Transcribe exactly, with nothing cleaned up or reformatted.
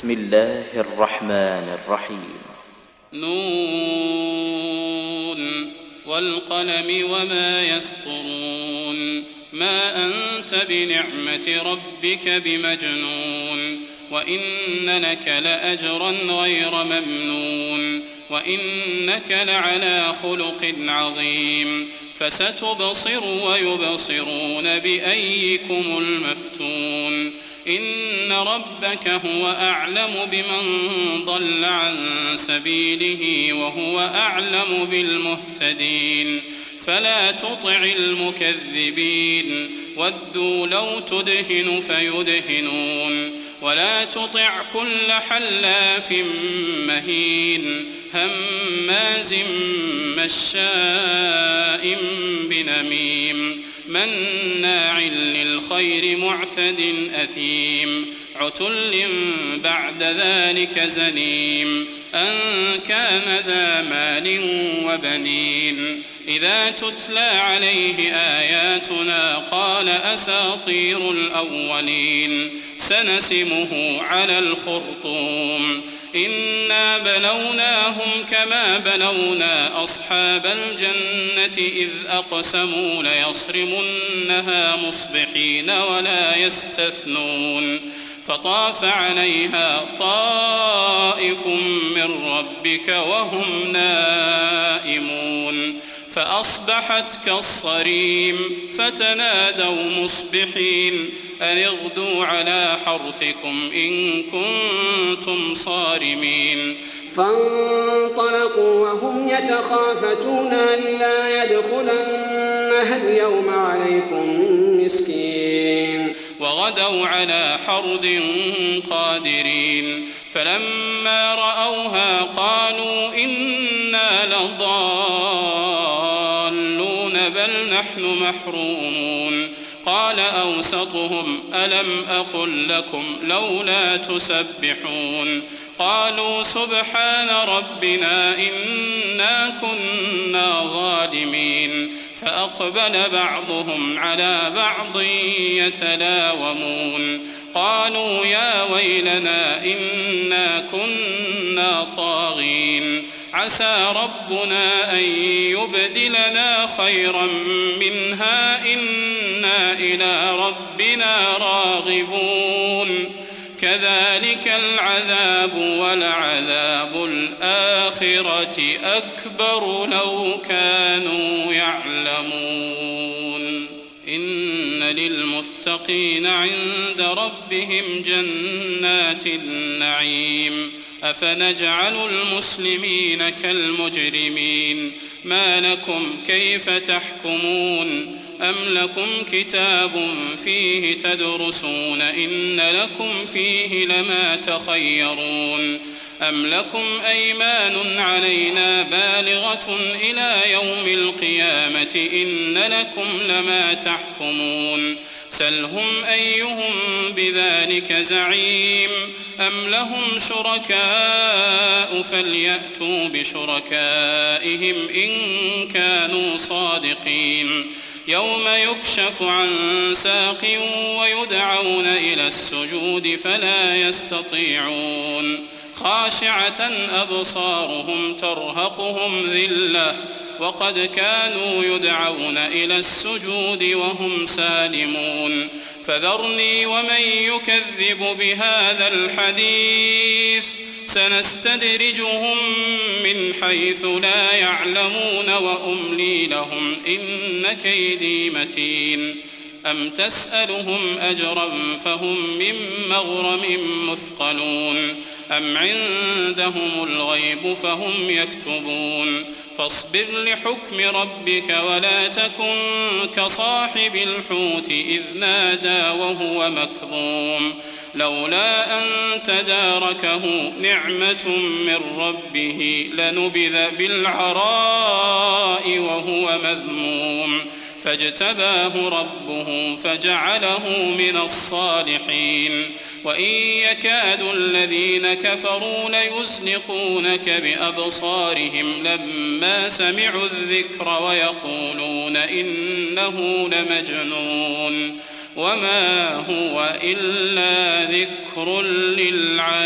بسم الله الرحمن الرحيم. نون والقلم وما يسطرون ما أنت بنعمة ربك بمجنون وإن لك لأجرا غير ممنون وإنك لعلى خلق عظيم فستبصر ويبصرون بأيكم المفتون إن ربك هو أعلم بمن ضل عن سبيله وهو أعلم بالمهتدين فلا تطع المكذبين ودوا لو تدهن فيدهنون ولا تطع كل حلاف مهين هماز مشاء بنميم مناع للخير معتد أثيم عتل بعد ذلك زنيم أن كان ذا مال وبنين إذا تتلى عليه آياتنا قال أساطير الأولين سنسمه على الخرطوم إنا بلوناهم كما بلونا أصحاب الجنة إذ أقسموا ليصرمنها مصبحين ولا يستثنون فطاف عليها طائف من ربك وهم نائمون فأصبحت كالصريم فتنادوا مصبحين أن اغدوا على حرثكم إن كنتم صارمين فانطلقوا وهم يتخافتون ألا يدخلنها اليوم عليكم مسكين وغدوا على حرد قادرين فلما رأوها قالوا إنا لضالون بل نحن محرومون قال أوسطهم ألم أقل لكم لولا تسبحون قالوا سبحان ربنا إنا كنا ظالمين فأقبل بعضهم على بعض يتلاومون قالوا يا ويلنا إنا كنا طاغين عسى ربنا أن يبدلنا خيرا منها إنا إلى ربنا راغبون كذلك العذاب ولعذاب الآخرة أكبر لو كانوا يعلمون إن للمتقين عند ربهم جنات النعيم أفنجعل المسلمين كالمجرمين ما لكم كيف تحكمون أم لكم كتاب فيه تدرسون إن لكم فيه لما تخيرون أم لكم أيمان علينا بالغة إلى يوم القيامة إن لكم لما تحكمون سلهم أيهم بذلك زعيم أم لهم شركاء فليأتوا بشركائهم إن كانوا صادقين يوم يكشف عن ساق ويدعون إلى السجود فلا يستطيعون خاشعة أبصارهم ترهقهم ذلة وقد كانوا يدعون إلى السجود وهم سالمون فذرني ومن يكذب بهذا الحديث سنستدرجهم من حيث لا يعلمون وأملي لهم إن كيدي متين أم تسألهم أجرا فهم من مغرم مثقلون أم عندهم الغيب فهم يكتبون فاصبر لحكم ربك ولا تكن كصاحب الحوت إذ نادى وهو مكظوم لولا أن تداركه نعمة من ربه لنبذ بالعراء وهو مذموم فاجتباه ربه فجعله من الصالحين وإن يكاد الذين كفروا ليزلقونك بأبصارهم لما سمعوا الذكر ويقولون إنه لمجنون وما هو إلا ذكر للعالمين.